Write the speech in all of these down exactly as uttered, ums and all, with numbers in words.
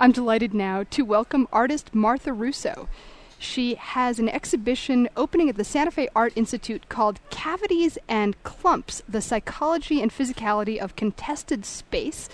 I'm delighted now to welcome artist Martha Russo. She has an exhibition opening at the Santa Fe Art Institute called Cavities and Clumps, The Psychology and Physicality of Contested Space.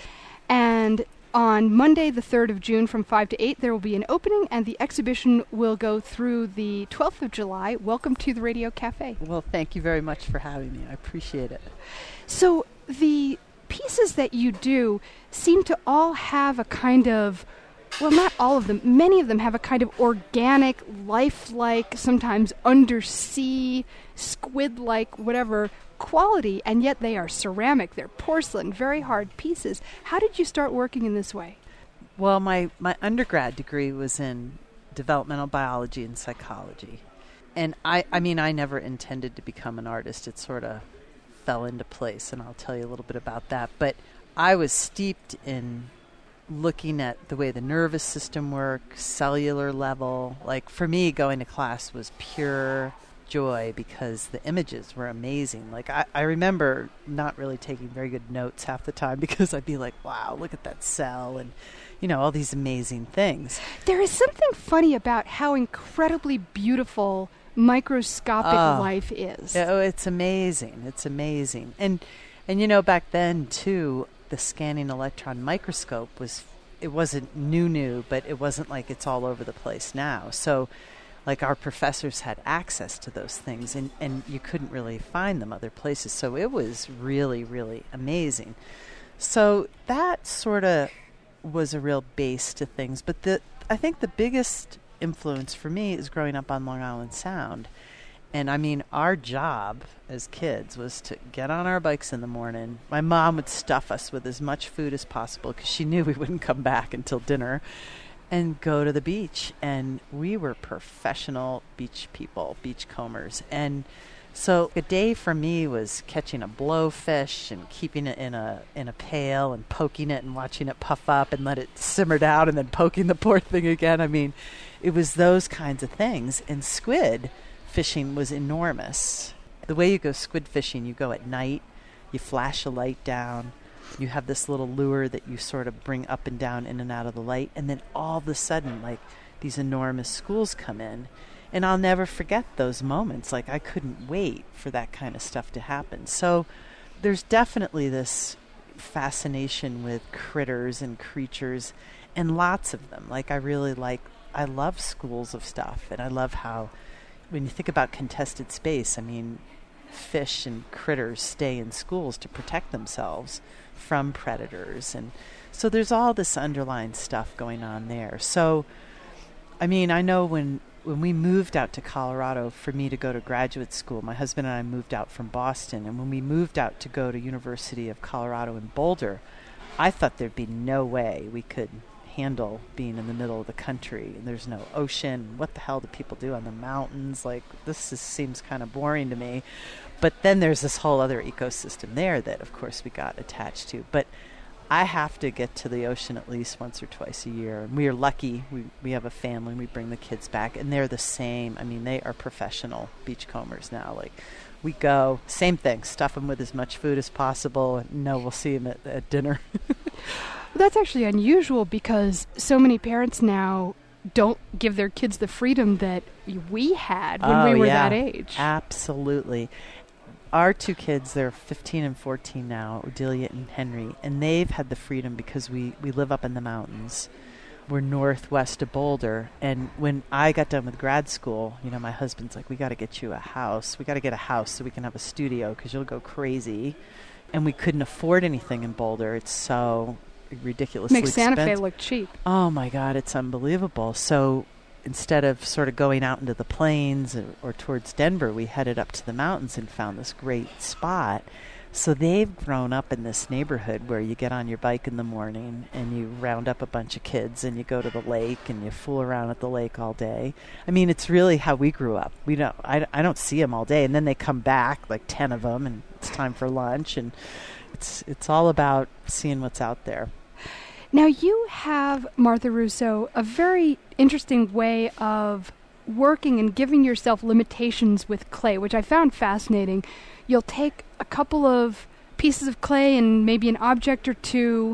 And on Monday, the third of June, from five to eight, there will be an opening, and the exhibition will go through the twelfth of July. Welcome to the Radio Cafe. Well, thank you very much for having me. I appreciate it. So the pieces that you do seem to all have a kind of, well, not all of them, many of them have a kind of organic, lifelike, sometimes undersea, squid-like, whatever, quality, and yet they are ceramic, they're porcelain, very hard pieces. How did you start working in this way? Well, my, my undergrad degree was in developmental biology and psychology. And I, I mean, I never intended to become an artist. It sort of fell into place, and I'll tell you a little bit about that. But I was steeped in looking at the way the nervous system works, cellular level. Like, for me, going to class was pure joy because the images were amazing. Like, I, I remember not really taking very good notes half the time because I'd be like, wow, look at that cell, and, you know, all these amazing things. There is something funny about how incredibly beautiful microscopic oh, life is. Oh, it's amazing. It's amazing. And, and you know, back then, too, the scanning electron microscope was, it wasn't new, new, but it wasn't like it's all over the place now. So, like, our professors had access to those things, and, and you couldn't really find them other places. So it was really, really amazing. So that sort of was a real base to things. But the I think the biggest influence for me is growing up on Long Island Sound. And I mean, our job as kids was to get on our bikes in the morning. My mom would stuff us with as much food as possible because she knew we wouldn't come back until dinner, and go to the beach. And we were professional beach people, beach combers. And so a day for me was catching a blowfish and keeping it in a in a pail and poking it and watching it puff up and let it simmer down and then poking the poor thing again. I mean, it was those kinds of things. And squid fishing was enormous. The way you go squid fishing, you go at night, you flash a light down, you have this little lure that you sort of bring up and down in and out of the light, and then all of a sudden, like, these enormous schools come in. And I'll never forget those moments. Like, I couldn't wait for that kind of stuff to happen. So there's definitely this fascination with critters and creatures, and lots of them. Like, I really like, I love schools of stuff, and I love how, when you think about contested space, I mean, fish and critters stay in schools to protect themselves from predators. And so there's all this underlying stuff going on there. So, I mean, I know when when we moved out to Colorado for me to go to graduate school, my husband and I moved out from Boston. And when we moved out to go to University of Colorado in Boulder, I thought there'd be no way we could handle being in the middle of the country, and there's no ocean. What the hell do people do on the mountains? Like, this is, seems kind of boring to me. But then there's this whole other ecosystem there that, of course, we got attached to. But I have to get to the ocean at least once or twice a year. And we are lucky. We we have a family. We bring the kids back, and they're the same. I mean, they are professional beachcombers now. Like, we go, same thing, stuff them with as much food as possible. And no, we'll see them at, at dinner. Well, that's actually unusual because so many parents now don't give their kids the freedom that we had when oh, we were yeah, that age. Absolutely. Our two kids, they're fifteen and fourteen now, Odelia and Henry, and they've had the freedom because we, we live up in the mountains. We're northwest of Boulder, and when I got done with grad school, you know, my husband's like, we got to get you a house. We got to get a house so we can have a studio because you'll go crazy. And we couldn't afford anything in Boulder. It's so ridiculously Makes Santa expensive. Fe look cheap. Oh, my God, it's unbelievable. So instead of sort of going out into the plains or, or towards Denver, we headed up to the mountains and found this great spot. So they've grown up in this neighborhood where you get on your bike in the morning and you round up a bunch of kids and you go to the lake and you fool around at the lake all day. I mean, it's really how we grew up. We don't, I, I don't see them all day. And then they come back, like ten of them, and it's time for lunch. And it's it's all about seeing what's out there. Now, you have, Martha Russo, a very interesting way of working and giving yourself limitations with clay, which I found fascinating. You'll take a couple of pieces of clay and maybe an object or two,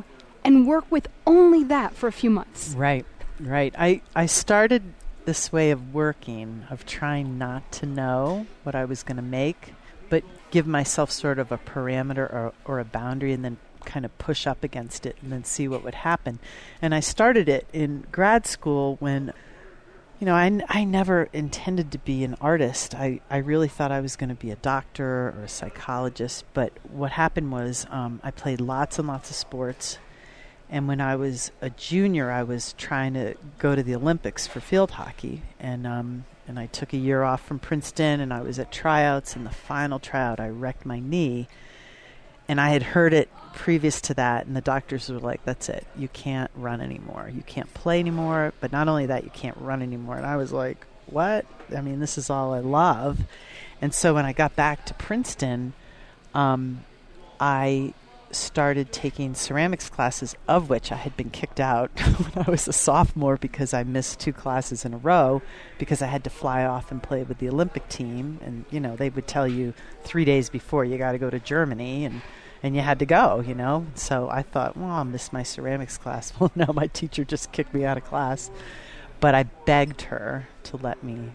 and work with only that for a few months. Right, right. I, I started this way of working, of trying not to know what I was going to make, but give myself sort of a parameter or, or a boundary and then kind of push up against it and then see what would happen. And I started it in grad school when, you know, I, n- I never intended to be an artist. I, I really thought I was going to be a doctor or a psychologist. But what happened was um, I played lots and lots of sports. And when I was a junior, I was trying to go to the Olympics for field hockey. And um, and I took a year off from Princeton, and I was at tryouts. And the final tryout, I wrecked my knee. And I had heard it previous to that, and the doctors were like, that's it. You can't run anymore. You can't play anymore. But not only that, you can't run anymore. And I was like, what? I mean, this is all I love. And so when I got back to Princeton, um, I started taking ceramics classes, of which I had been kicked out when I was a sophomore because I missed two classes in a row because I had to fly off and play with the Olympic team. And, you know, they would tell you three days before you got to go to Germany, and, and you had to go, you know. So I thought, well, I'll miss my ceramics class. Well, no, my teacher just kicked me out of class. But I begged her to let me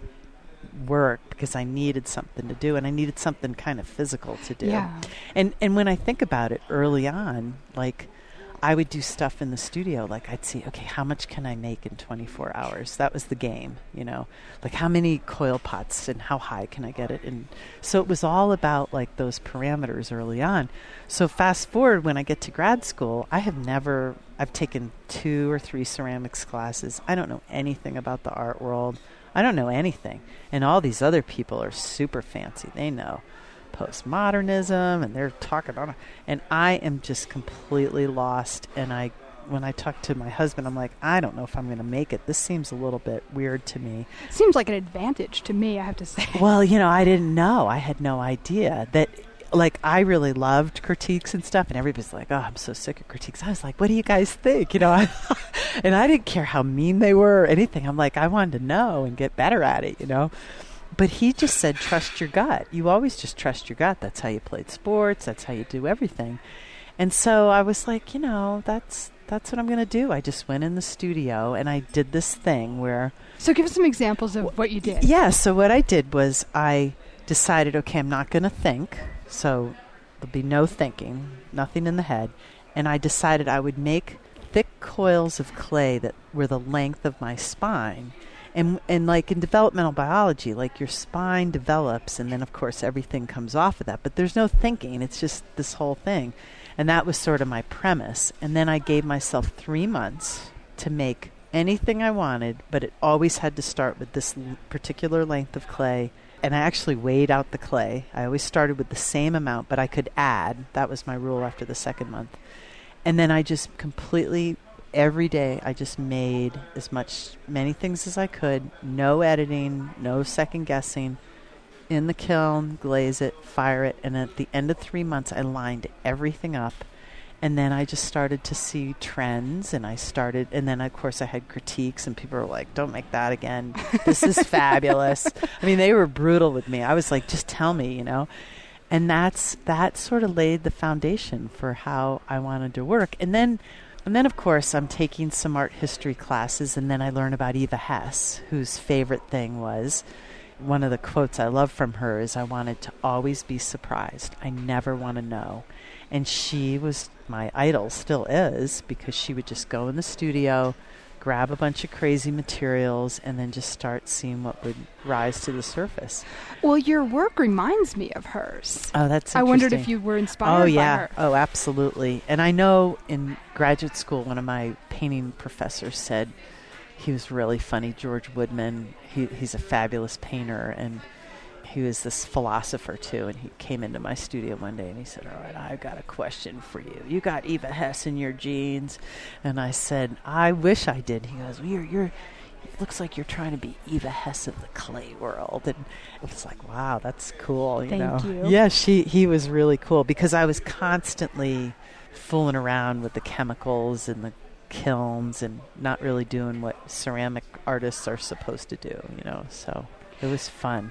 work because I needed something to do, and I needed something kind of physical to do. Yeah. And and when I think about it early on, like I would do stuff in the studio, like I'd see, okay, how much can I make in twenty-four hours? That was the game, you know, like how many coil pots and how high can I get it? And so it was all about like those parameters early on. So fast forward when I get to grad school, I have never, I've taken two or three ceramics classes. I don't know anything about the art world. I don't know anything. And all these other people are super fancy. They know postmodernism, and they're talking on it. And I am just completely lost. And I, when I talk to my husband, I'm like, I don't know if I'm going to make it. This seems a little bit weird to me. Seems like an advantage to me, I have to say. Well, you know, I didn't know. I had no idea that, like, I really loved critiques and stuff, and everybody's like, oh, I'm so sick of critiques. I was like, what do you guys think? You know, I, and I didn't care how mean they were or anything. I'm like, I wanted to know and get better at it, you know. But he just said, trust your gut. You always just trust your gut. That's how you played sports. That's how you do everything. And so I was like, you know, that's that's what I'm going to do. I just went in the studio, and I did this thing where... So give us some examples of what you did. Yeah, so what I did was I decided, okay, I'm not going to think. So there'll be no thinking, nothing in the head. And I decided I would make thick coils of clay that were the length of my spine. And and like in developmental biology, like your spine develops, and then, of course, everything comes off of that. But there's no thinking. It's just this whole thing. And that was sort of my premise. And then I gave myself three months to make anything I wanted, but it always had to start with this l- particular length of clay. And I actually weighed out the clay. I always started with the same amount, but I could add. That was my rule after the second month. And then I just completely, every day, I just made as much, many things as I could. No editing, no second guessing. In the kiln, glaze it, fire it. And at the end of three months, I lined everything up. And then I just started to see trends, and I started, and then, of course, I had critiques, and people were like, don't make that again. This is fabulous. I mean, they were brutal with me. I was like, just tell me, you know. And that's that sort of laid the foundation for how I wanted to work. And then, and then, of course, I'm taking some art history classes, and then I learn about Eva Hess, whose favorite thing was, one of the quotes I love from her is, I wanted to always be surprised. I never want to know. And she was my idol, still is, because she would just go in the studio, grab a bunch of crazy materials, and then just start seeing what would rise to the surface. Well, your work reminds me of hers. Oh, that's interesting. I wondered if you were inspired oh, yeah. by her. Oh, absolutely. And I know in graduate school, one of my painting professors said, he was really funny, George Woodman. He, he's a fabulous painter, and he was this philosopher, too, and he came into my studio one day, and he said, all right, I've got a question for you. You got Eva Hess in your genes? And I said, I wish I did. He goes, well, you're, you're, it looks like you're trying to be Eva Hess of the clay world. And it was like, wow, that's cool, you Thank know. you. Yeah, she, he was really cool, because I was constantly fooling around with the chemicals and the kilns and not really doing what ceramic artists are supposed to do, you know, so it was fun.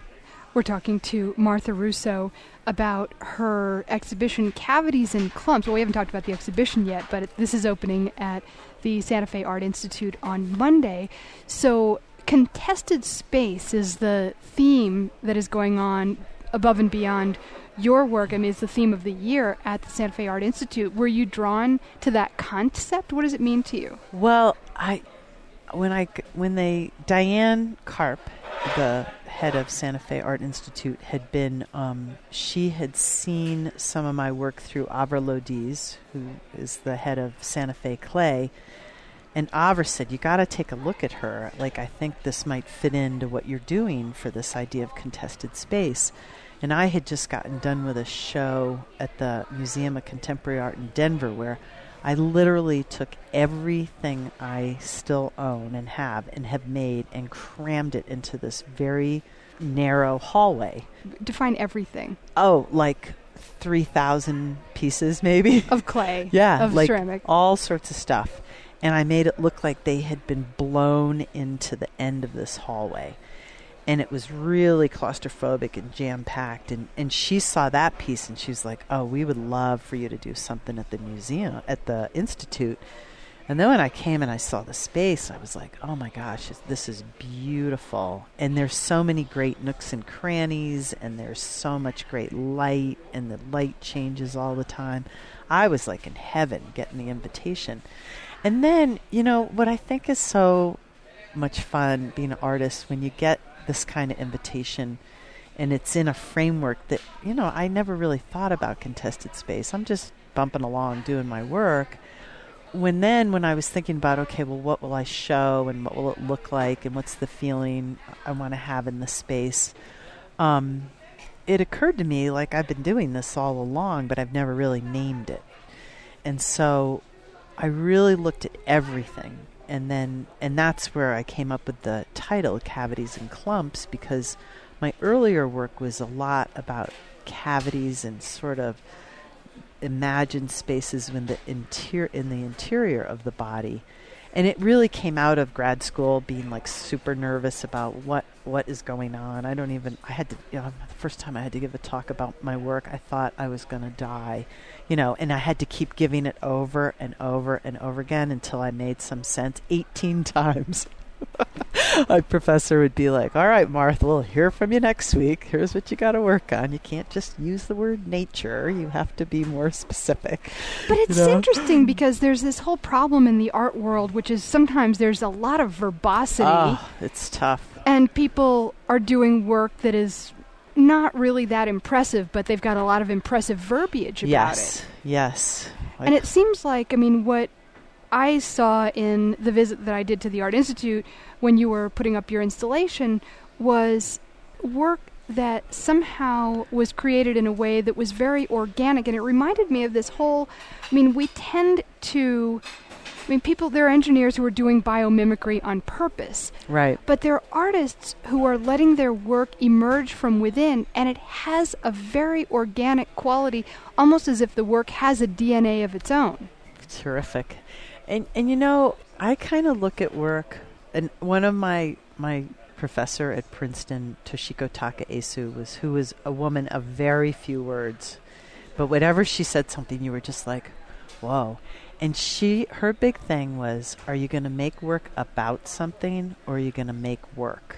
We're talking to Martha Russo about her exhibition, Cavities and Clumps. Well, we haven't talked about the exhibition yet, but it, this is opening at the Santa Fe Art Institute on Monday. So contested space is the theme that is going on above and beyond your work. I mean, it's the theme of the year at the Santa Fe Art Institute. Were you drawn to that concept? What does it mean to you? Well, I, when I, when they, Diane Karp, the head of Santa Fe Art Institute, had been, um, she had seen some of my work through Avra Lodiz, who is the head of Santa Fe Clay. And Avra said, you got to take a look at her. Like, I think this might fit into what you're doing for this idea of contested space. And I had just gotten done with a show at the Museum of Contemporary Art in Denver where I literally took everything I still own and have and have made and crammed it into this very narrow hallway. Define everything. Oh, like three thousand pieces maybe. Of clay. Yeah. Of like ceramic. All sorts of stuff. And I made it look like they had been blown into the end of this hallway. And it was really claustrophobic and jam-packed. And, and she saw that piece, and she was like, oh, we would love for you to do something at the museum, at the Institute. And then when I came and I saw the space, I was like, oh, my gosh, this is beautiful. And there's so many great nooks and crannies, and there's so much great light, and the light changes all the time. I was like in heaven getting the invitation. And then, you know, what I think is so much fun being an artist, when you get this kind of invitation and it's in a framework that, you know, I never really thought about contested space. I'm just bumping along doing my work. When then, when I was thinking about, okay, well, what will I show and what will it look like and what's the feeling I want to have in the space, um, it occurred to me, like, I've been doing this all along, but I've never really named it. And so I really looked at everything. And then, and that's where I came up with the title, Cavities and Clumps, because my earlier work was a lot about cavities and sort of imagined spaces in the interior, in the interior of the body. And it really came out of grad school, being like super nervous about what, what is going on. I don't even, I had to, you know, the first time I had to give a talk about my work, I thought I was going to die, you know, and I had to keep giving it over and over and over again until I made some sense eighteen times. My professor would be like, all right, Martha, we'll hear from you next week. Here's what you got to work on. You can't just use the word nature. You have to be more specific. But it's you know? interesting because there's this whole problem in the art world, which is sometimes there's a lot of verbosity. Oh, it's tough. And people are doing work that is not really that impressive, but they've got a lot of impressive verbiage about yes, it. Yes, yes. And it seems like, I mean, what I saw in the visit that I did to the Art Institute when you were putting up your installation was work that somehow was created in a way that was very organic. And it reminded me of this whole, I mean, we tend to, I mean, people, there are engineers who are doing biomimicry on purpose. Right. But there are artists who are letting their work emerge from within, and it has a very organic quality, almost as if the work has a D N A of its own. Terrific. And, and you know, I kind of look at work, and one of my my professor at Princeton, Toshiko Takaesu, was who was a woman of very few words, but whenever she said something, you were just like, whoa. And she, her big thing was, are you going to make work about something, or are you going to make work?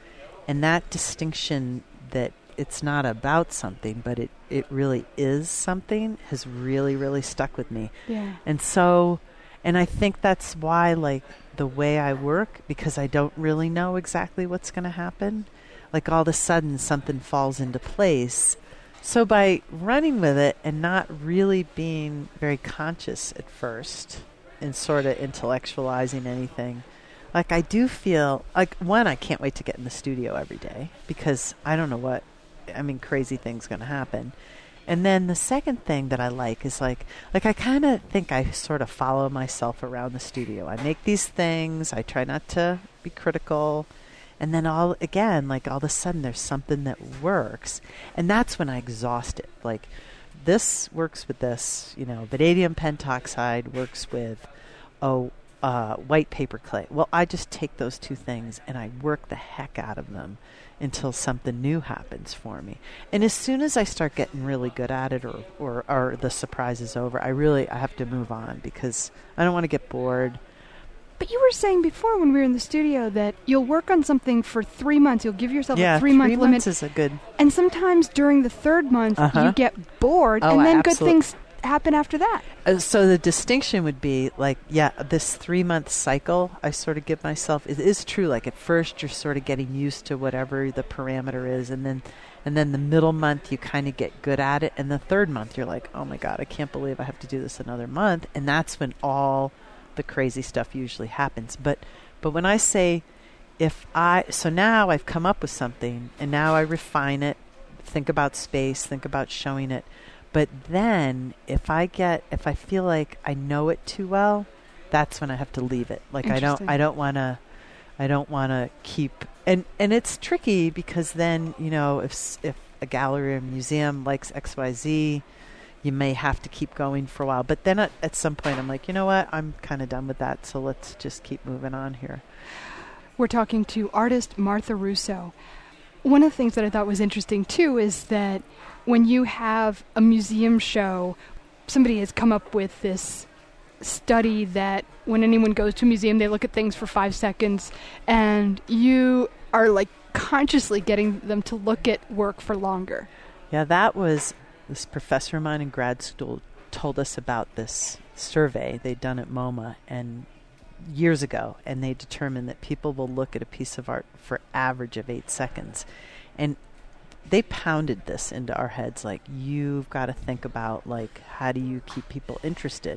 And that distinction that it's not about something, but it, it really is something, has really, really stuck with me. Yeah. And so, and I think that's why, like, the way I work, because I don't really know exactly what's going to happen, like all of a sudden something falls into place. So by running with it and not really being very conscious at first and sort of intellectualizing anything, like I do feel like, one, I can't wait to get in the studio every day because I don't know what, I mean, crazy things going to happen. And then the second thing that I like is like, like I kind of think I sort of follow myself around the studio. I make these things. I try not to be critical. And then all, again, like all of a sudden there's something that works. And that's when I exhaust it. Like this works with this, you know, vanadium pentoxide works with, oh, uh, white paper clay. Well, I just take those two things and I work the heck out of them until something new happens for me. And as soon as I start getting really good at it, or, or, or the surprise is over, I really I have to move on because I don't want to get bored. But you were saying before when we were in the studio that you'll work on something for three months. You'll give yourself yeah, a three-month three limit. months is a good... And sometimes during the third month, Uh-huh. you get bored, Oh, and then good absolutely. things happen after that. Uh, so the distinction would be like, yeah, this three-month cycle I sort of give myself, it is true. Like at first you're sort of getting used to whatever the parameter is, and then and then the middle month you kind of get good at it, and the third month you're like, oh my God, I can't believe I have to do this another month. And that's when all the crazy stuff usually happens. But but when I say if I, so now I've come up with something, and now I refine it, think about space, think about showing it. But then if I get, if I feel like I know it too well, that's when I have to leave it. Like I don't, I don't want to, I don't want to keep, and, and it's tricky because then, you know, if, s- if a gallery or museum likes X Y Z, you may have to keep going for a while. But then at, at some point I'm like, you know what, I'm kind of done with that. So let's just keep moving on here. We're talking to artist Martha Russo. One of the things that I thought was interesting, too, is that when you have a museum show, somebody has come up with this study that when anyone goes to a museum, they look at things for five seconds, and you are, like, consciously getting them to look at work for longer. Yeah, that was, this professor of mine in grad school told us about this survey they'd done at MoMA, and years ago, and they determined that people will look at a piece of art for average of eight seconds. And they pounded this into our heads, like, you've got to think about, like, how do you keep people interested?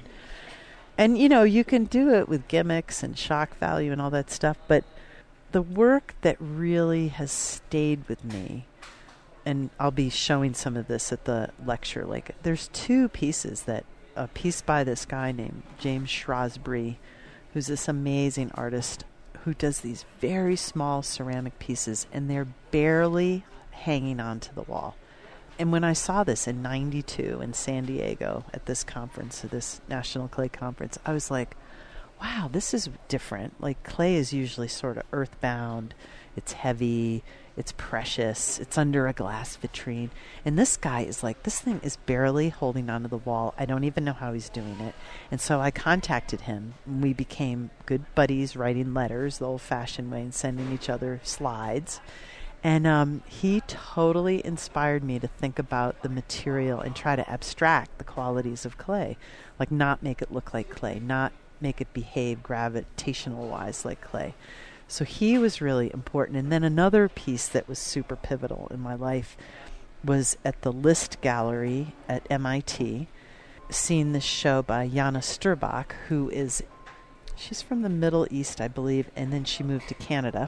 And, you know, you can do it with gimmicks and shock value and all that stuff, but the work that really has stayed with me, and I'll be showing some of this at the lecture, like, there's two pieces that, a piece by this guy named James Shrewsbury, who's this amazing artist who does these very small ceramic pieces, and they're barely hanging onto the wall. And when I saw this in ninety-two in San Diego at this conference, at this National Clay Conference, I was like, wow, this is different. Like, clay is usually sort of earthbound. It's heavy. It's precious. It's under a glass vitrine. And this guy is like, this thing is barely holding onto the wall. I don't even know how he's doing it. And so I contacted him. And we became good buddies, writing letters the old-fashioned way and sending each other slides. And um, he totally inspired me to think about the material and try to abstract the qualities of clay. Like, not make it look like clay, not make it behave gravitational-wise like clay. So he was really important. And then another piece that was super pivotal in my life was at the List Gallery at M I T, seeing this show by Jana Sturbach, who is, she's from the Middle East, I believe, and then she moved to Canada.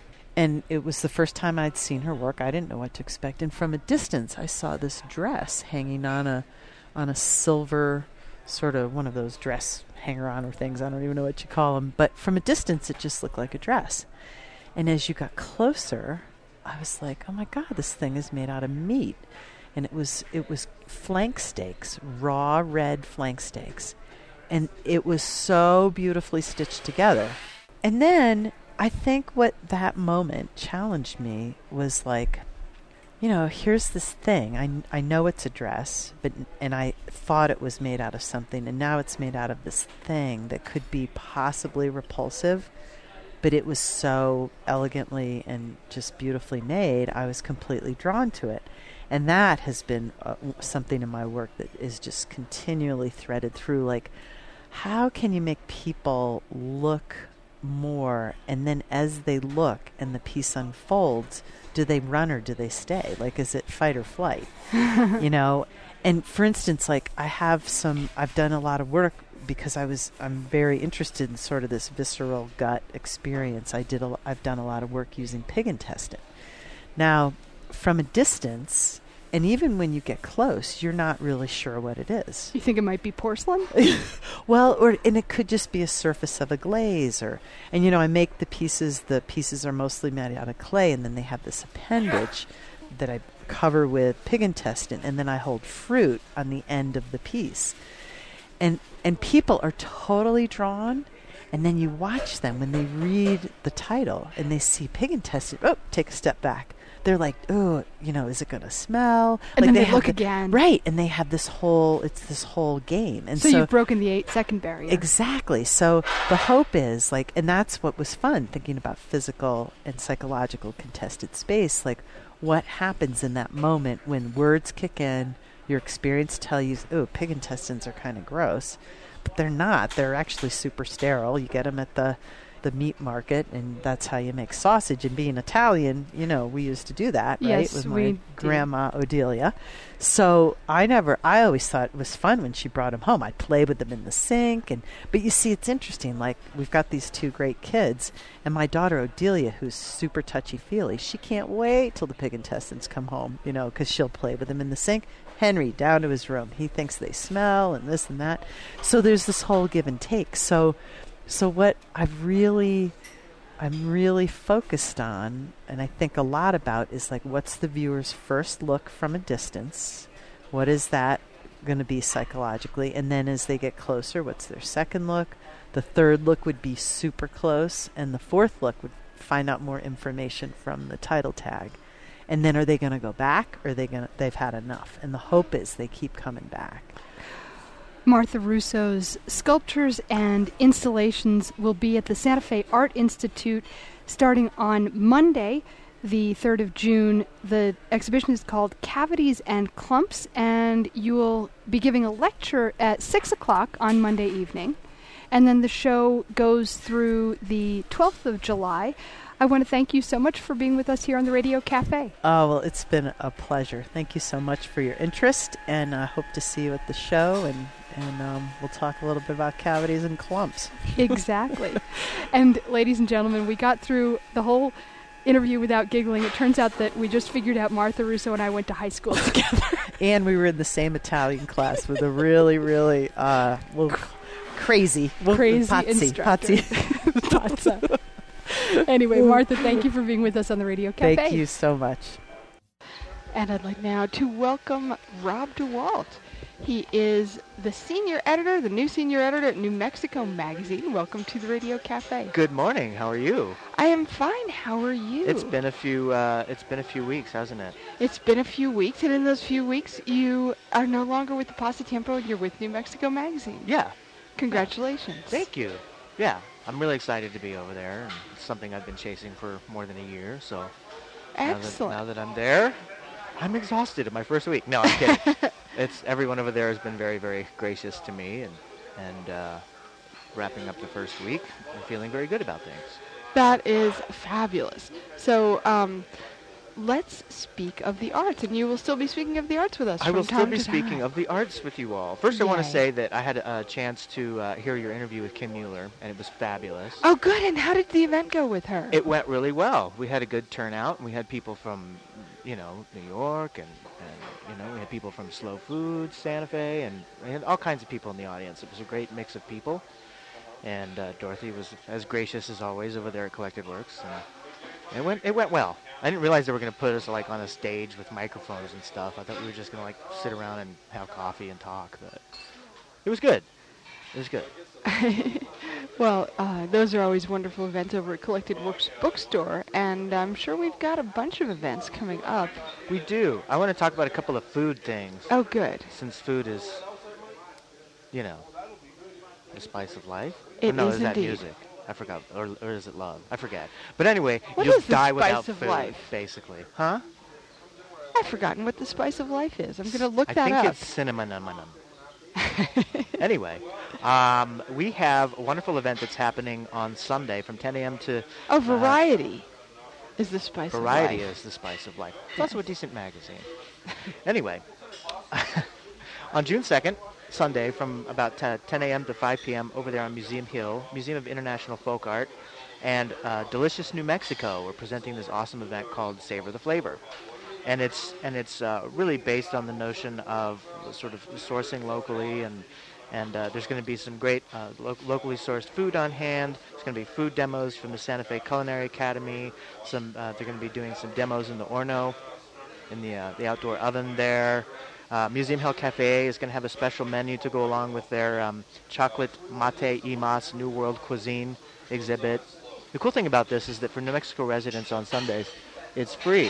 And it was the first time I'd seen her work. I didn't know what to expect. And from a distance, I saw this dress hanging on a on a silver, sort of one of those dress hanger-on or things. I don't even know what you call them. But from a distance, it just looked like a dress. And as you got closer, I was like, oh my God, this thing is made out of meat. And it was it was flank steaks, raw red flank steaks. And it was so beautifully stitched together. And then I think what that moment challenged me was like, you know, here's this thing. I, I know it's a dress, but and I thought it was made out of something, and now it's made out of this thing that could be possibly repulsive, but it was so elegantly and just beautifully made, I was completely drawn to it. And that has been uh, something in my work that is just continually threaded through, like, how can you make people look more, and then as they look and the piece unfolds, do they run or do they stay? Like, is it fight or flight? You know? And for instance, like, I have some, I've done a lot of work because I was, I'm very interested in sort of this visceral gut experience. I did, a, I've done a lot of work using pig intestine. Now, from a distance, and even when you get close, you're not really sure what it is. You think it might be porcelain? Well, or and it could just be a surface of a glaze, or and you know, I make the pieces. The pieces are mostly made out of clay, and then they have this appendage that I cover with pig intestine, and then I hold fruit on the end of the piece, and and people are totally drawn. And then you watch them when they read the title and they see pig intestine. Oh, take a step back. They're like, oh, you know, is it going to smell? And like then they, they look the, again. Right. And they have this whole, it's this whole game. And so, so you've broken the eight second barrier. Exactly. So the hope is like, and that's what was fun, thinking about physical and psychological contested space. Like what happens in that moment when words kick in, your experience tell you, oh, pig intestines are kind of gross. But they're not. They're actually super sterile. You get them at the the meat market, and that's how you make sausage. And being Italian, you know, we used to do that, right? Yes, with my we grandma Odelia. So I never, I always thought it was fun when she brought them home. I'd play with them in the sink. And but you see, it's interesting. Like we've got these two great kids, and my daughter Odelia, who's super touchy-feely, she can't wait till the pig intestines come home, you know, because she'll play with them in the sink. Henry, down to his room. He thinks they smell and this and that. So there's this whole give and take. So So what I've really, I'm really focused on, and I think a lot about, is like, what's the viewer's first look from a distance? What is that going to be psychologically? And then as they get closer, what's their second look? The third look would be super close, and the fourth look would find out more information from the title tag. And then are they going to go back, or are they going to, they've had enough? And the hope is they keep coming back. Martha Russo's sculptures and installations will be at the Santa Fe Art Institute starting on Monday, the third of June. The exhibition is called Cavities and Clumps, and you will be giving a lecture at six o'clock on Monday evening. And then the show goes through the twelfth of July. I want to thank you so much for being with us here on the Radio Cafe. Oh, well, it's been a pleasure. Thank you so much for your interest, and I hope to see you at the show, and And um, we'll talk a little bit about cavities and clumps. Exactly. And ladies and gentlemen, we got through the whole interview without giggling. It turns out that we just figured out Martha Russo and I went to high school together. And we were in the same Italian class with a really, really uh, well, crazy, crazy Pazzi, instructor. Pazza. Anyway, Martha, thank you for being with us on the Radio Cafe. Thank you so much. And I'd like now to welcome Rob DeWalt. He is the senior editor, the new senior editor at New Mexico Magazine. Welcome to the Radio Cafe. Good morning. How are you? I am fine. How are you? It's been a few. Uh, it's been a few weeks, hasn't it? It's been a few weeks, and in those few weeks, you are no longer with the Pasatiempo. You're with New Mexico Magazine. Yeah. Congratulations. Thank you. Yeah, I'm really excited to be over there, and it's something I've been chasing for more than a year. So excellent. Now that, now that I'm there, I'm exhausted in my first week. No, I'm kidding. It's everyone over there has been very, very gracious to me, and and uh, wrapping up the first week, I'm feeling very good about things. That is fabulous. So um, let's speak of the arts, and you will still be speaking of the arts with us. I from will time still be to speaking time. of the arts with you all. First, I want to Yay. say that I had a chance to uh, hear your interview with Kim Mueller, and it was fabulous. Oh, good. And how did the event go with her? It went really well. We had a good turnout, and we had people from, you know, New York, and, and you know, we had people from Slow Food, Santa Fe, and we had all kinds of people in the audience. It was a great mix of people, and uh, Dorothy was as gracious as always over there at Collected Works, and it went it went well. I didn't realize they were going to put us like on a stage with microphones and stuff. I thought we were just going to like sit around and have coffee and talk, but it was good. It was good. Well, uh, those are always wonderful events over at Collected Works Bookstore, and I'm sure we've got a bunch of events coming up. We do. I want to talk about a couple of food things. Oh, good. Since food is, you know, the spice of life. It or no, is is that indeed. music? I forgot. Or, or is it love? I forget. But anyway, What you'll is the die spice without of food, life? basically. Huh? I've forgotten what the spice of life is. I'm going to look I that think up. it's cinnamon. Anyway, um, we have a wonderful event that's happening on Sunday from ten a.m. to... Oh, Variety uh, is the spice Variety of life. is the spice of life. It's also a decent magazine. Anyway, on June second, Sunday, from about ten a.m. to five p.m. over there on Museum Hill, Museum of International Folk Art, and uh, Delicious New Mexico, we're presenting this awesome event called Savor the Flavor. And it's and it's uh, really based on the notion of sort of sourcing locally, and and uh, there's going to be some great uh, lo- locally sourced food on hand. There's going to be food demos from the Santa Fe Culinary Academy. Some uh, they're going to be doing some demos in the Orno, in the uh, the outdoor oven there. Uh, Museum Hill Cafe is going to have a special menu to go along with their um, chocolate mate y mas New World Cuisine exhibit. The cool thing about this is that for New Mexico residents on Sundays, it's free.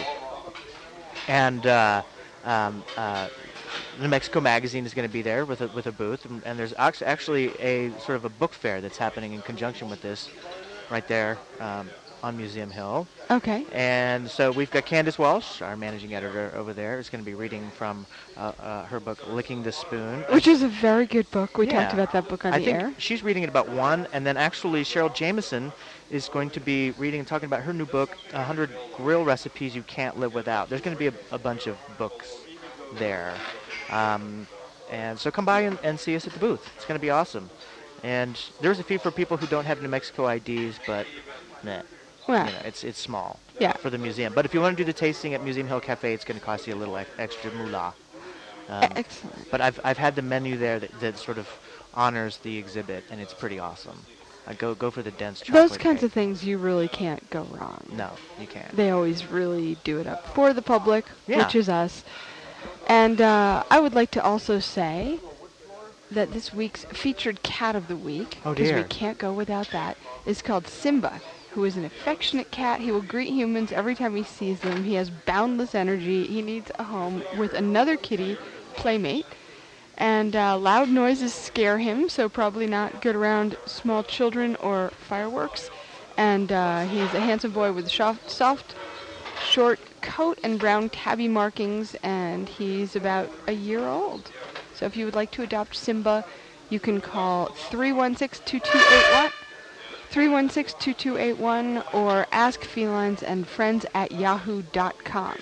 And uh, um, uh, New Mexico Magazine is going to be there with a, with a booth, and, and there's act- actually a sort of a book fair that's happening in conjunction with this right there um, on Museum Hill. Okay. And so we've got Candace Walsh, our managing editor over there, is going to be reading from uh, uh, her book, Licking the Spoon. Which is a very good book. We Yeah. talked about that book on I the think air. she's reading at about one, and then actually Cheryl Jameson is going to be reading and talking about her new book, one hundred Grill Recipes You Can't Live Without. There's going to be a, a bunch of books there. Um, and so come by and, and see us at the booth. It's going to be awesome. And there's a fee for people who don't have New Mexico I Ds, but meh. Well, You know, it's it's small Yeah. for the museum. But if you want to do the tasting at Museum Hill Cafe, it's going to cost you a little ex- extra moolah. Um, excellent. but I've I've had the menu there that, that sort of honors the exhibit, and it's pretty awesome. I go go for the dense chocolate. Those kinds cake. of things you really can't go wrong. No, you can't. They always really do it up for the public, Yeah. which is us. And uh, I would like to also say that this week's featured cat of the week, Oh, because we dear. can't go without that, is called Simba, who is an affectionate cat. He will greet humans every time he sees them. He has boundless energy. He needs a home with another kitty playmate. And uh, loud noises scare him, so probably not good around small children or fireworks. And uh, he's a handsome boy with a soft, soft, short coat and brown tabby markings, and he's about a year old. So if you would like to adopt Simba, you can call three one six, two two eight one, three one six, two two eight one, or ask felines and friends at yahoo dot com.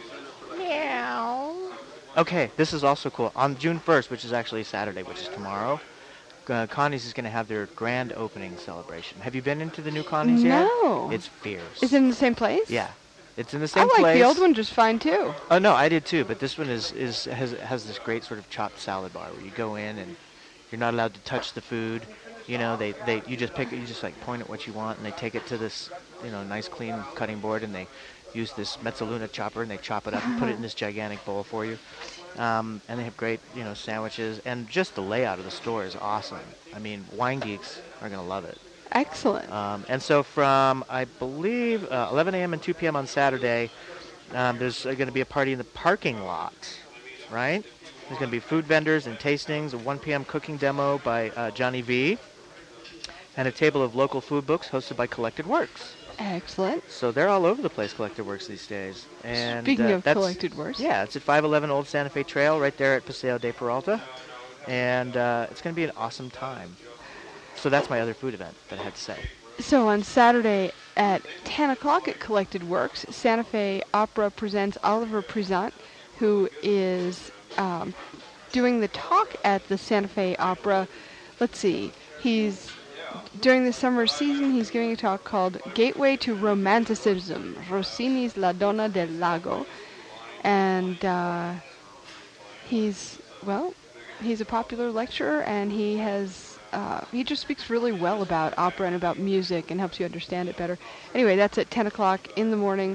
Meow. Okay, this is also cool. On June first, which is actually Saturday, which is tomorrow, uh, Connie's is going to have their grand opening celebration. Have you been into the new Connie's yet? No. It's fierce. Is it in the same place? Yeah. It's in the I same like place. the old one just fine too. Oh no, I did too. But this one is is has has this great sort of chopped salad bar where you go in and you're not allowed to touch the food. You know, they, they you just pick it, you just like point at what you want, and they take it to this you know nice clean cutting board, and they use this Mezzaluna chopper and they chop it up and put it in this gigantic bowl for you. Um, and they have great you know sandwiches, and just the layout of the store is awesome. I mean, wine geeks are gonna love it. Excellent. Um, and so from, I believe, uh, eleven a.m. and two p.m. on Saturday, um, there's uh, going to be a party in the parking lot, right? There's going to be food vendors and tastings, a one p.m. cooking demo by uh, Johnny V, and a table of local food books hosted by Collected Works. Excellent. So they're all over the place, Collected Works, these days. And Speaking uh, of that's- Collected Works. Yeah, it's at five eleven Old Santa Fe Trail right there at Paseo de Peralta. And uh, it's going to be an awesome time. So that's my other food event that I had to say. So on Saturday at ten o'clock at Collected Works, Santa Fe Opera presents Oliver Present, who is um, doing the talk at the Santa Fe Opera. Let's see, he's during the summer season, he's giving a talk called Gateway to Romanticism, Rossini's La Donna del Lago. And uh, he's, well, he's a popular lecturer, and he has Uh, he just speaks really well about opera and about music and helps you understand it better. Anyway, that's at ten o'clock in the morning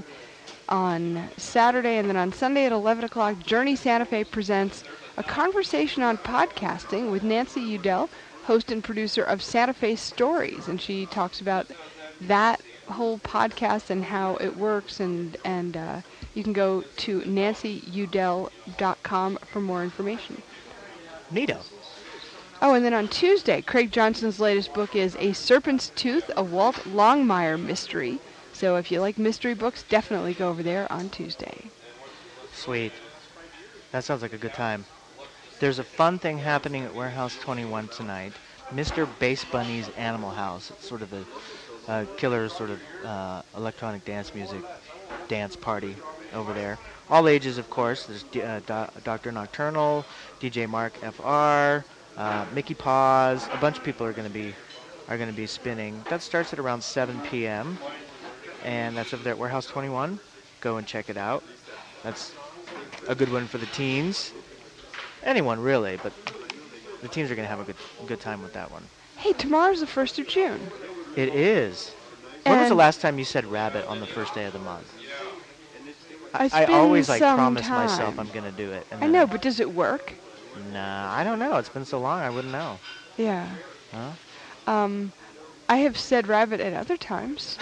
on Saturday. And then on Sunday at eleven o'clock, Journey Santa Fe presents a conversation on podcasting with Nancy Udell, host and producer of Santa Fe Stories. And she talks about that whole podcast and how it works. And, and uh, you can go to nancy udell dot com for more information. Neato. Oh, and then on Tuesday, Craig Johnson's latest book is A Serpent's Tooth, a Walt Longmire mystery. So if you like mystery books, definitely go over there on Tuesday. Sweet. That sounds like a good time. There's a fun thing happening at Warehouse twenty-one tonight. Mister Bass Bunny's Animal House. It's sort of a uh, killer sort of uh, electronic dance music dance party over there. All ages, of course. There's D- uh, Do- Doctor Nocturnal, D J Mark F R, Uh, Mickey Paws, a bunch of people are going to be are going to be spinning. That starts at around seven p.m. and that's over there at Warehouse twenty-one. Go and check it out. That's a good one for the teens. Anyone really, but the teens are going to have a good good time with that one. Hey, tomorrow's the first of June. It is. When was the And- last time you said rabbit on the first day of the month? It's I been always like some promise time. myself I'm gonna do it. And I then know, but does it work? Nah, I don't know. It's been so long, I wouldn't know. Yeah. Huh? Um, I have said rabbit at other times.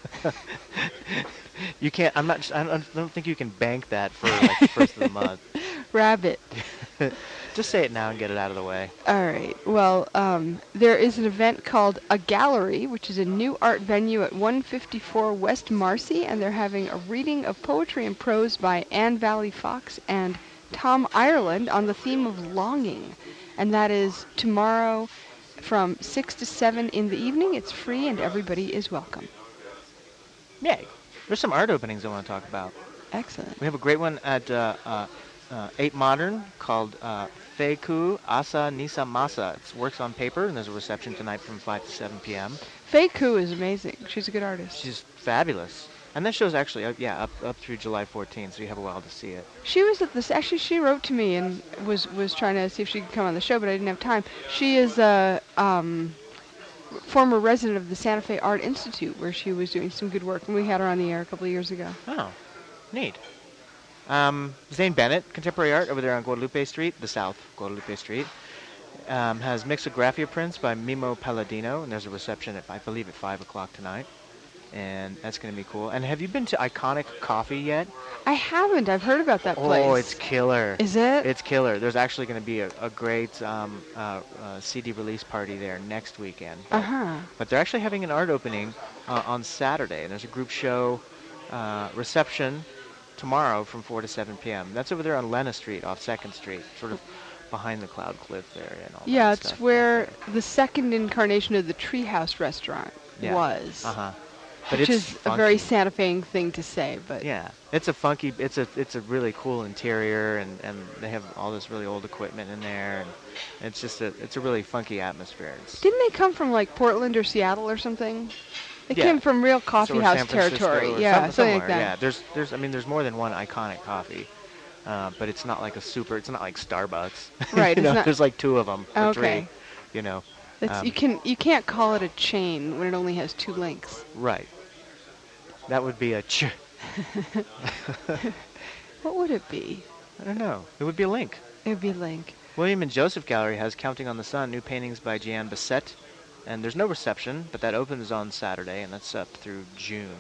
You can't. I'm not. I don't, I don't think you can bank that for like the first of the month. Rabbit. Just say it now and get it out of the way. All right. Well, um, there is an event called A Gallery, which is a new art venue at one fifty-four West Marcy, and they're having a reading of poetry and prose by Anne Valley Fox and Tom Ireland on the theme of longing. And that is tomorrow from six to seven in the evening. It's free and everybody is welcome. Yay. There's some art openings I want to talk about. Excellent. We have a great one at uh, uh, uh, eight Modern called uh, Feiku Asa Nisa Masa. It works on paper, and there's a reception tonight from five to seven p.m. Faye Koo is amazing. She's a good artist. She's fabulous. And that show's actually, uh, yeah, up up through July fourteenth, so you have a while to see it. She was at this. Actually, she wrote to me and was was trying to see if she could come on the show, but I didn't have time. She is a um, former resident of the Santa Fe Art Institute, where she was doing some good work, and we had her on the air a couple of years ago. Oh, neat. Um, Zane Bennett, Contemporary Art, over there on Guadalupe Street, the South Guadalupe Street, um, has mixographia prints by Mimo Palladino, and there's a reception at, I believe, at five o'clock tonight. And that's going to be cool. And have you been to Iconic Coffee yet? I haven't. I've heard about that place. Oh, it's killer. Is it? It's killer. There's actually going to be a, a great um, uh, uh, C D release party there next weekend. But, Uh-huh. but they're actually having an art opening uh, on Saturday. And there's a group show uh, reception tomorrow from four to seven p.m. That's over there on Lena Street off second Street, sort of behind the Cloud Cliff there. And all Yeah, that it's stuff where back there. the second incarnation of the Treehouse restaurant Yeah. was. Uh-huh. But Which it's is a very funky. Santa Fe thing to say, but Yeah, it's a funky, it's a it's a really cool interior, and, and they have all this really old equipment in there, and it's just a it's a really funky atmosphere. It's didn't they come from like Portland or Seattle or something? They Yeah. came from real coffee or house San Francisco territory. or Yeah, some- something like somewhere, that. Yeah, there's there's I mean there's more than one iconic coffee, uh, but it's not like a super. It's not like Starbucks. Right, you it's know, not- there's like two of them or Okay. three. You know. It's, Um, you can you can't call it a chain when it only has two links. Right. That would be a. Ch- What would it be? I don't know. It would be a link. It would be Link. William and Joseph Gallery has Counting on the Sun, new paintings by Jeanne Bissett. And there's no reception, but that opens on Saturday, and that's up through June.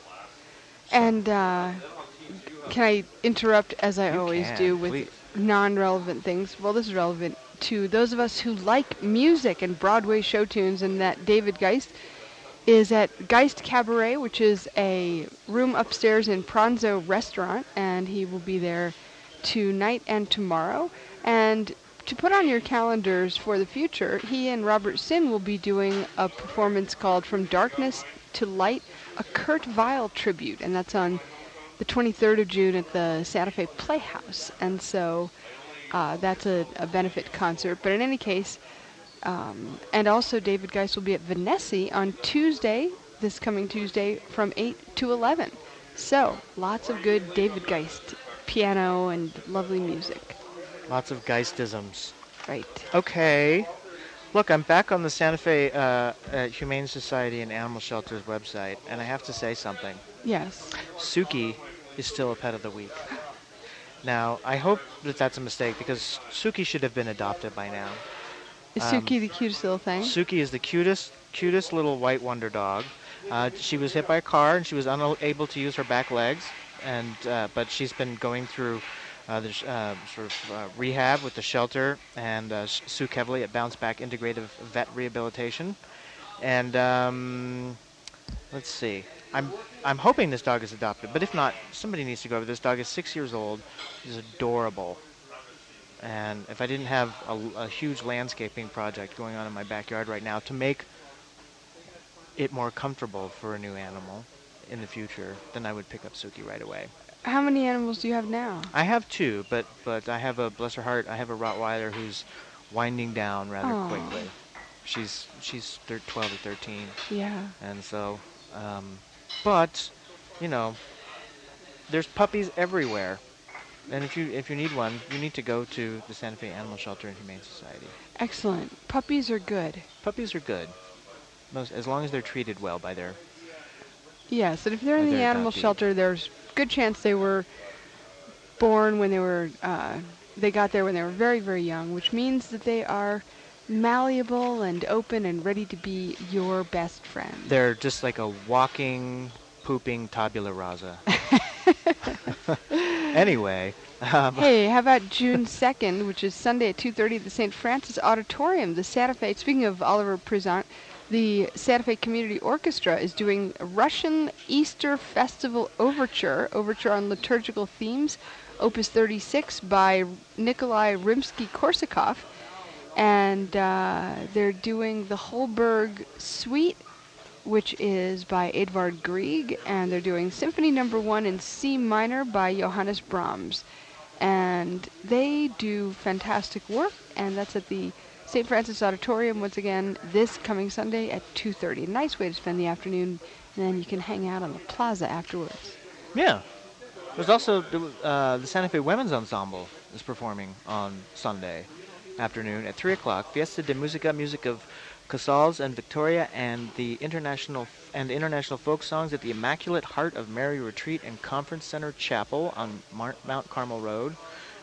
And uh, can I interrupt, as I You always can, do, with please. non-relevant things? Well, this is relevant to those of us who like music and Broadway show tunes, and that David Geist is at Geist Cabaret, which is a room upstairs in Pranzo Restaurant, and he will be there tonight and tomorrow. And to put on your calendars for the future, he and Robert Sin will be doing a performance called From Darkness to Light, a Kurt Weill tribute, and that's on the twenty-third of June at the Santa Fe Playhouse. And so uh, that's a, a benefit concert. But in any case, um, and also David Geist will be at Venessi on Tuesday, this coming Tuesday, from eight to eleven. So lots of good David Geist piano and lovely music. Lots of Geistisms. Right. Okay. Look, I'm back on the Santa Fe uh, uh, Humane Society and Animal Shelter's website, and I have to say something. Yes. Suki is still a pet of the week. Now, I hope that that's a mistake, because Suki should have been adopted by now. Is Um, Suki the cutest little thing? Suki is the cutest, cutest little white wonder dog. Uh, she was hit by a car, and she was unable to use her back legs, and uh, but she's been going through uh, the sh- uh, sort of uh, rehab with the shelter and uh, S- Sue Kevley at Bounce Back Integrative Vet Rehabilitation. And um, let's see, I'm I'm hoping this dog is adopted, but if not, somebody needs to go over. This dog is six years old. He's adorable. And if I didn't have a, a huge landscaping project going on in my backyard right now to make it more comfortable for a new animal in the future, then I would pick up Suki right away. How many animals do you have now? I have two, but but I have a, bless her heart, I have a Rottweiler who's winding down rather Aw. quickly. She's she's thir- twelve or thirteen, Yeah. and so, um, but, you know, there's puppies everywhere. And if you if you need one, you need to go to the Santa Fe Animal Shelter and Humane Society. Excellent. Puppies are good. Puppies are good, most as long as they're treated well by their. Yes, and if they're in Are the there animal adoptees? shelter, there's good chance they were born when they were, uh, they got there when they were very, very young, which means that they are malleable and open and ready to be your best friend. They're just like a walking, pooping tabula rasa. Anyway. Um, Hey, how about June second, which is Sunday at two thirty at the Saint Francis Auditorium? The Santa Fe, speaking of Oliver Pruzant, the Santa Fe Community Orchestra is doing a Russian Easter Festival Overture, Overture on Liturgical Themes, Opus thirty-six by Nikolai Rimsky-Korsakov. And uh, they're doing the Holberg Suite, which is by Edvard Grieg, and they're doing Symphony Number One in C minor by Johannes Brahms. And they do fantastic work, and that's at the Saint Francis Auditorium once again this coming Sunday at two thirty. A nice way to spend the afternoon, and then you can hang out on the plaza afterwards. Yeah. There's also the, uh, the Santa Fe Women's Ensemble is performing on Sunday afternoon at three o'clock. Fiesta de Musica, music of Casals and Victoria, and the international and international folk songs at the Immaculate Heart of Mary Retreat and Conference Center Chapel on Mar- Mount Carmel Road.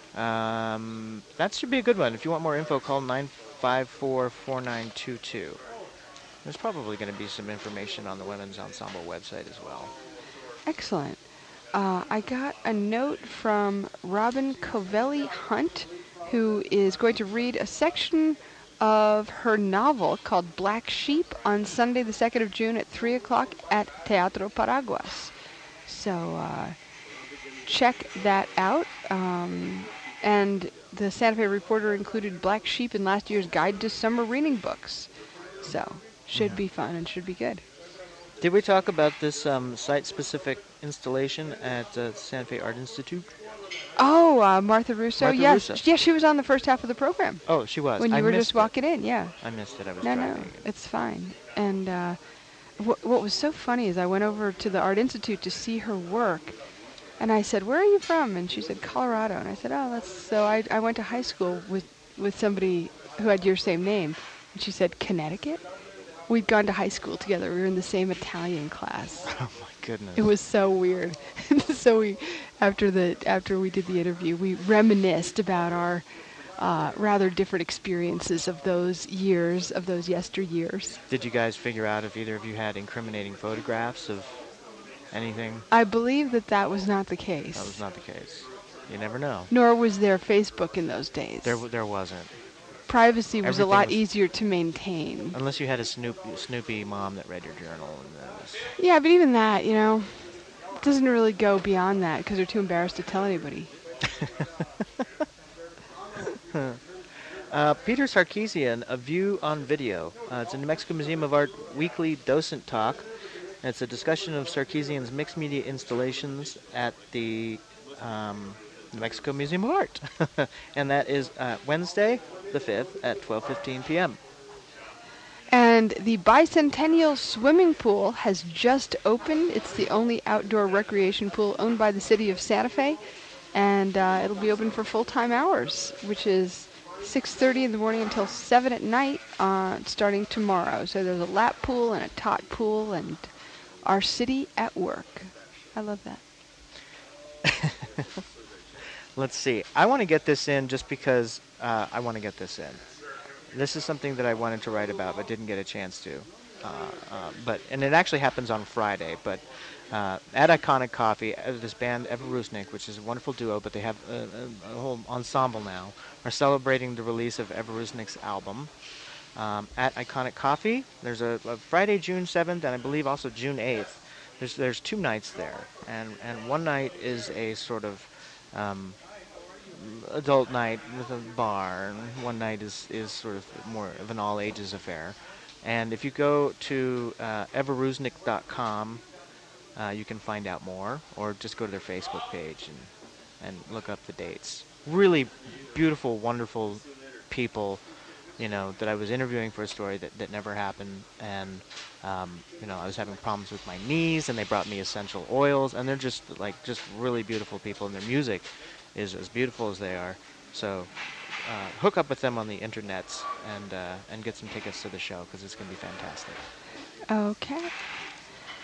Um, that should be a good one. If you want more info, call nine five four, four nine two two. There's probably going to be some information on the Women's Ensemble website as well. Excellent. Uh, I got a note from Robin Covelli Hunt, who is going to read a section of her novel called Black Sheep on Sunday the second of June at three o'clock at Teatro Paraguas. So uh, check that out. Um, and the Santa Fe Reporter included Black Sheep in last year's Guide to Summer Reading Books. So should Yeah. be fun and should be good. Did we talk about this um, site-specific installation at uh, Santa Fe Art Institute? Oh, uh, Martha Russo. Martha yes, Russo. yeah, she was on the first half of the program Oh, she was. when you I were missed just walking in. Yeah. It. I missed it. I was No, no, driving. it's fine. And uh, wh- what was so funny is I went over to the Art Institute to see her work, and I said, "Where are you from?" And she said, "Colorado." And I said, "Oh, that's so." I I went to high school with with somebody who had your same name, and she said, "Connecticut." We'd gone to high school together. We were in the same Italian class. Oh my goodness. It was so weird. So we, after the after we did the interview, we reminisced about our uh, rather different experiences of those years, of those yesteryears. Did you guys figure out if either of you had incriminating photographs of anything? I believe that that was not the case. That was not the case. You never know. Nor was there Facebook in those days. There, w- there wasn't. Privacy was a Everything lot was- easier to maintain. Unless you had a Snoopy, Snoopy mom that read your journal. And that was Yeah, but even that, you know, doesn't really go beyond that because they're too embarrassed to tell anybody. uh, Peter Sarkeesian, A View on Video. Uh, it's a New Mexico Museum of Art weekly docent talk. It's a discussion of Sarkeesian's mixed media installations at the um, New Mexico Museum of Art. And that is uh, Wednesday, the fifth, at twelve fifteen p.m. And the Bicentennial Swimming Pool has just opened. It's the only outdoor recreation pool owned by the city of Santa Fe. And uh, it'll be open for full-time hours, which is six thirty in the morning until seven at night, uh, starting tomorrow. So there's a lap pool and a tot pool and our city at work. I love that. Let's see. I want to get this in just because uh, I want to get this in. This is something that I wanted to write about but didn't get a chance to. Uh, uh, but and it actually happens on Friday. But uh, at Iconic Coffee, uh, this band Eva Rusnik, which is a wonderful duo, but they have a, a, a whole ensemble now, are celebrating the release of Eva Rusnik's album. Um, at Iconic Coffee, there's a, a Friday, June seventh, and I believe also June eighth. There's there's two nights there, and and one night is a sort of um, adult night with a bar, and one night is, is sort of more of an all-ages affair. And if you go to uh, eva rusnik dot com, uh, you can find out more, or just go to their Facebook page and, and look up the dates. Really beautiful, wonderful people, you know, that I was interviewing for a story that, that never happened. And, um, you know, I was having problems with my knees, and they brought me essential oils, and they're just, like, just really beautiful people, and their music is as beautiful as they are. So uh, hook up with them on the internets and uh, and get some tickets to the show because it's going to be fantastic. Okay.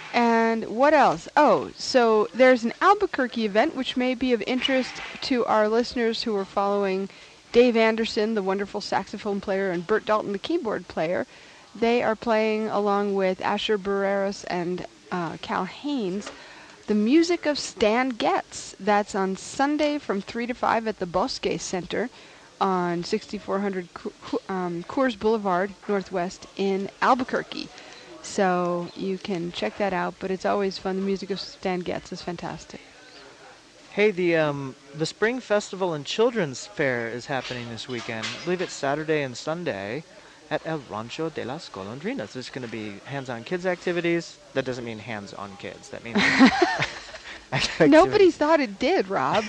And what else? Oh, so there's an Albuquerque event which may be of interest to our listeners who are following Dave Anderson, the wonderful saxophone player, and Bert Dalton, the keyboard player. They are playing along with Asher Barreras and uh, Cal Haynes the music of Stan Getz. That's on Sunday from three to five at the Bosque Center on sixty-four hundred Co- um, Coors Boulevard, Northwest in Albuquerque. So you can check that out, but it's always fun. The music of Stan Getz is fantastic. Hey, the um, the Spring Festival and Children's Fair is happening this weekend. I believe it's Saturday and Sunday at El Rancho de las Golondrinas. There's going to be hands-on kids activities. That doesn't mean hands-on kids. That means Nobody thought it did, Rob.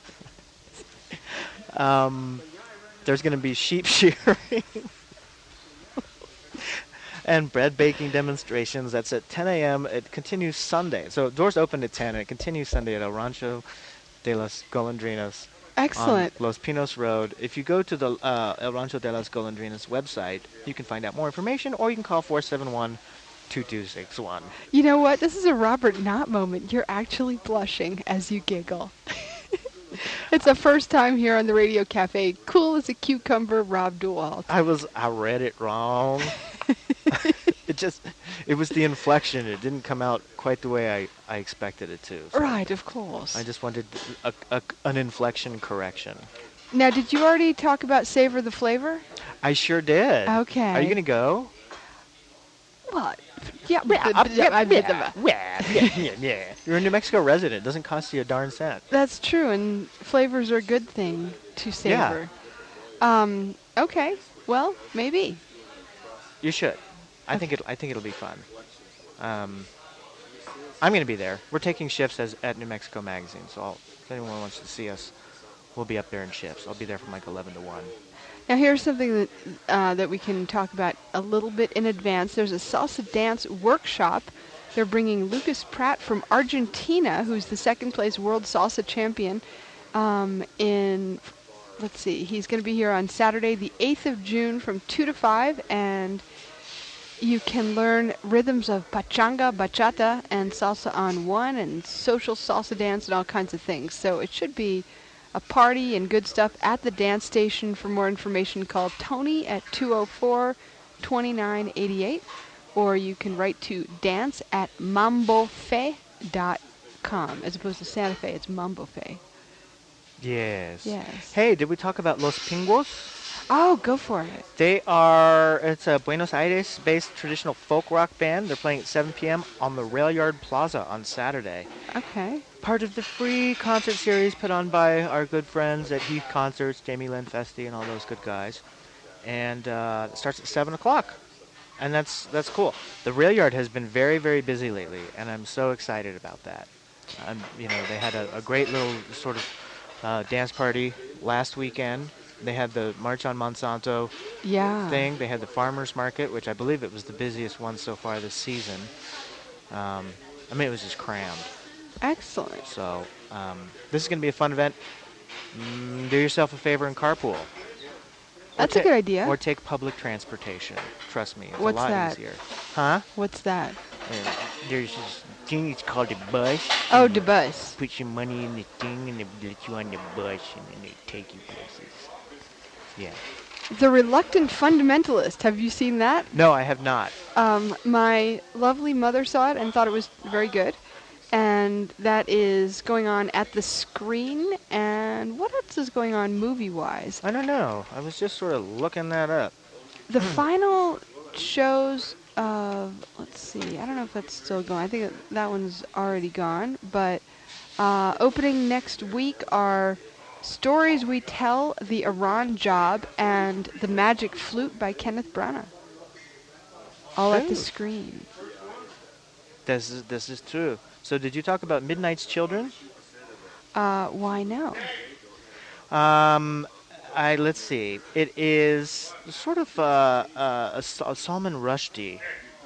um, there's going to be sheep shearing. And bread baking demonstrations. That's at ten a.m. It continues Sunday. So doors open at ten, and it continues Sunday at El Rancho de las Golondrinas. Excellent. On Los Pinos Road. If you go to the uh, El Rancho de las Golondrinas website, you can find out more information, or you can call four seven one, two two six one. You know what? This is a Robert Knott moment. You're actually blushing as you giggle. It's the first time here on the Radio Cafe. Cool as a cucumber, Rob DeWalt. I was, I read it wrong. It just, it was the inflection. It didn't come out quite the way I, I expected it to. So Right, of course. I just wanted a, a, an inflection correction. Now, did you already talk about Savor the Flavor? I sure did. Okay. Are you going to go? What? Yeah, yeah. You're a New Mexico resident. It doesn't cost you a darn cent. That's true, and flavors are a good thing to savor. Yeah. Um, okay, well, maybe. You should. I think it. I think it'll be fun. Um, I'm going to be there. We're taking shifts as at New Mexico Magazine, so I'll, if anyone wants to see us, we'll be up there in shifts. I'll be there from like eleven to one. Now here's something that uh, that we can talk about a little bit in advance. There's a salsa dance workshop. They're bringing Lucas Pratt from Argentina, who's the second place world salsa champion. Um, in let's see, he's going to be here on Saturday, the eighth of June, from two to five, and you can learn rhythms of pachanga, bachata, and salsa on one, and social salsa dance, and all kinds of things. So it should be a party and good stuff at the dance station. For more information, call Tony at two oh four, two nine eight eight, or you can write to dance at mambofe dot com. As opposed to Santa Fe, it's Mambofe. Yes. Yes. Hey, did we talk about Los Pingos? Oh, go for it. They are, it's a Buenos Aires-based traditional folk rock band. They're playing at seven p.m. on the Rail Yard Plaza on Saturday. Okay. Part of the free concert series put on by our good friends at Heath Concerts, Jamie Lynn Festi and all those good guys. And uh, it starts at seven o'clock. And that's that's cool. The Rail Yard has been very, very busy lately, and I'm so excited about that. Um, you know, they had a, a great little sort of uh, dance party last weekend. They had the March on Monsanto yeah. thing. They had the Farmers Market, which I believe it was the busiest one so far this season. Um, I mean, it was just crammed. Excellent. So um, this is going to be a fun event. Mm, do yourself a favor and carpool. That's a good idea. Or take public transportation. Trust me, it's What's a lot that? easier. Huh? What's that? Uh, there's this thing, it's called a bus. Oh, the bus. Put your money in the thing and they let you on the bus and then they take you places. Yeah. The Reluctant Fundamentalist. Have you seen that? No, I have not. Um, my lovely mother saw it and thought it was very good. And that is going on at the Screen. And what else is going on movie-wise? I don't know. I was just sort of looking that up. The final shows of, let's see, I don't know if that's still going. I think that, that one's already gone. But uh, opening next week are Stories We Tell, The Iran Job, and The Magic Flute by Kenneth Branagh. All at the Ooh. Screen. This is this is true. So did you talk about Midnight's Children? Uh, why no? Um, I let's see. It is sort of uh, uh, a, Sa- a Salman Rushdie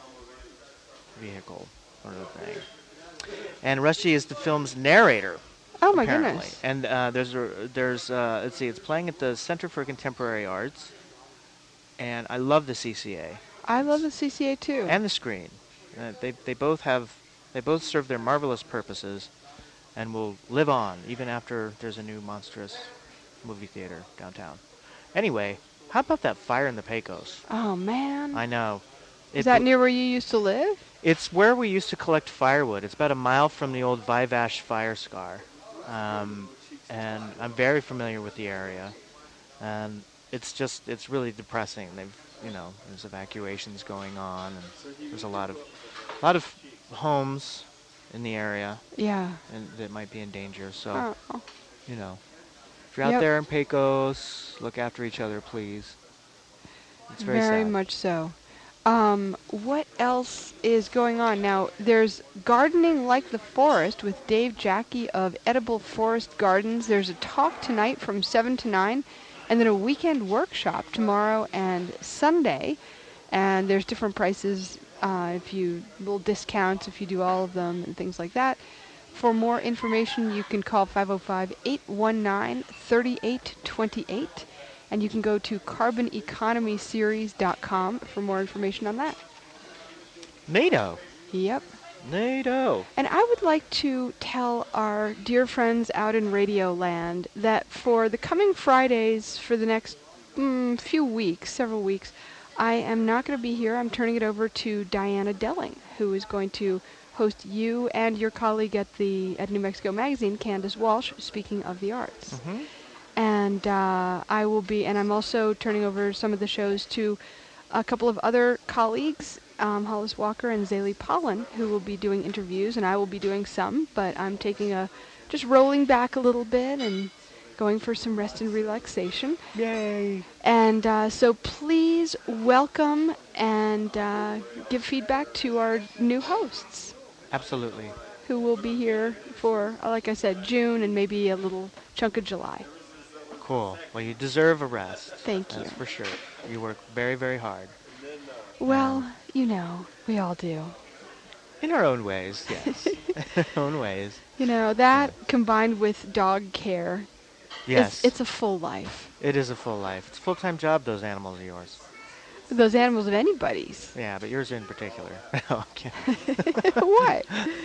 vehicle sort of thing. And Rushdie is the film's narrator. Oh my apparently. goodness. And uh, there's a, there's uh, let's see. It's playing at the Center for Contemporary Arts, and I love the C C A I love the C C A too. and the Screen. Uh, they they both have They both serve their marvelous purposes and will live on even after there's a new monstrous movie theater downtown. Anyway, how about that fire in the Pecos? Oh, man. I know. Is It that bl- near where you used to live? It's where we used to collect firewood. It's about a mile from the old Vivash fire scar. Um, and I'm very familiar with the area. And it's just, it's really depressing. They've, you know, there's evacuations going on, and there's a lot of, a lot of homes in the area Yeah. and that might be in danger. So, Oh. you know, if you're out Yep. there in Pecos, look after each other, please. It's very, Very sad. much so. Um, what else is going on? Now, there's Gardening Like the Forest with Dave Jackie of Edible Forest Gardens. There's a talk tonight from seven to nine, and then a weekend workshop tomorrow and Sunday. And there's different prices uh, if you, little discounts if you do all of them and things like that. For more information, you can call five oh five, eight one nine, three eight two eight. And you can go to carbon economy series dot com for more information on that. NATO. Yep. NATO. And I would like to tell our dear friends out in Radio Land that for the coming Fridays, for the next mm, few weeks, several weeks, I am not going to be here. I'm turning it over to Diana Delling, who is going to host you and your colleague at the at New Mexico Magazine, Candace Walsh, Speaking of the Arts. Mm-hmm. And uh, I will be, and I'm also turning over some of the shows to a couple of other colleagues, um, Hollis Walker and Zaley Pollen, who will be doing interviews, and I will be doing some, but I'm taking a, just rolling back a little bit and going for some rest and relaxation. Yay. And uh, so please welcome and uh, give feedback to our new hosts, Absolutely. who will be here for, uh, like I said, June and maybe a little chunk of July. Cool. Well, you deserve a rest. Thank you. That's for sure. You work very, very hard. Well, you know, we all do. In our own ways, yes. In our own ways. You know, that combined with dog care, Yes. it's, it's a full life. It is a full life. It's a full-time job, those animals of yours. Those animals of anybody's. Yeah, but yours in particular. No, I'm kidding. What?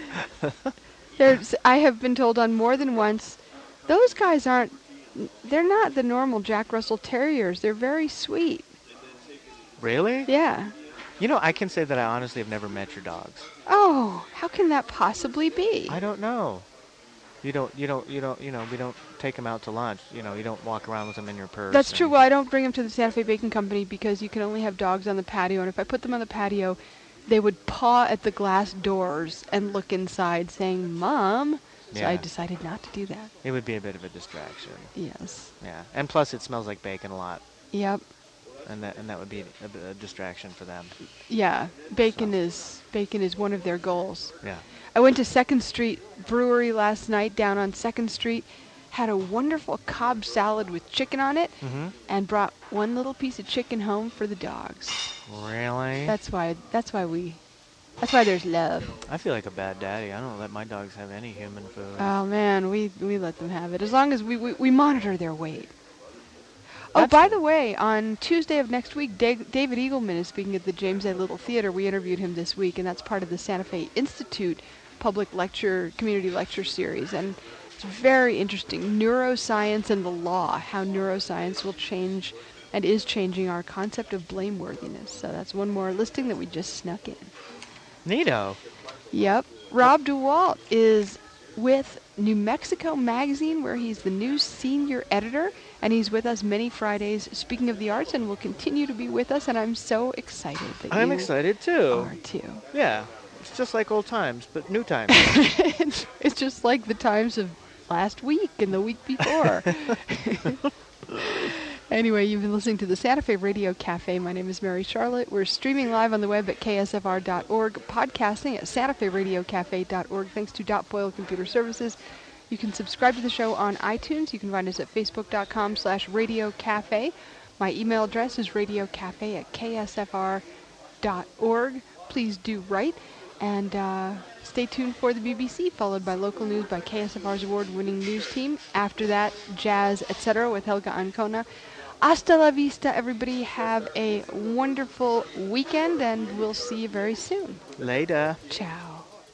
There's, I have been told on more than once, those guys aren't, they're not the normal Jack Russell Terriers. They're very sweet. Really? Yeah. You know, I can say that I honestly have never met your dogs. Oh, how can that possibly be? I don't know. You don't, you don't, you don't, you know, we don't take them out to lunch. You know, you don't walk around with them in your purse. That's true. and- Well, I don't bring them to the Santa Fe Bacon Company because you can only have dogs on the patio, and if I put them on the patio, they would paw at the glass doors and look inside saying, Mom. So I Yeah. decided not to do that. It would be a bit of a distraction. Yes. Yeah. And plus, it smells like bacon a lot. Yep. And that and that would be a, bit- a distraction for them. Yeah. Bacon So. is bacon is one of their goals. Yeah. I went to Second Street Brewery last night down on Second Street, had a wonderful Cobb salad with chicken on it, Mm-hmm. and brought one little piece of chicken home for the dogs. Really? That's why. That's why we. That's why there's love. I feel like a bad daddy. I don't let my dogs have any human food. Oh man, we we let them have it as long as we we, we monitor their weight. Oh, That's by good. the way, on Tuesday of next week, Da- David Eagleman is speaking at the James A. Little Theater. We interviewed him this week, and that's part of the Santa Fe Institute public lecture, community lecture series. And it's very interesting. Neuroscience and the law, how neuroscience will change and is changing our concept of blameworthiness. So that's one more listing that we just snuck in. Neato. Yep. Rob DeWalt is with New Mexico Magazine, where he's the new senior editor, and he's with us many Fridays speaking of the arts, and will continue to be with us, and I'm so excited that I'm you excited too. are too. Yeah. It's just like old times, but new times. it's, it's just like the times of last week and the week before. Anyway, you've been listening to the Santa Fe Radio Cafe. My name is Mary Charlotte. We're streaming live on the web at K S F R dot org, podcasting at santa fe radio cafe dot org, thanks to Dot Foil Computer Services. You can subscribe to the show on iTunes. You can find us at facebook dot com slash radio cafe. My email address is radiocafe at K S F R dot org. Please do write. And uh, stay tuned for the B B C, followed by local news by K S F R's award-winning news team. After that, jazz, et cetera with Helga Ancona. Hasta la vista, everybody. Have a wonderful weekend, and we'll see you very soon. Later. Ciao.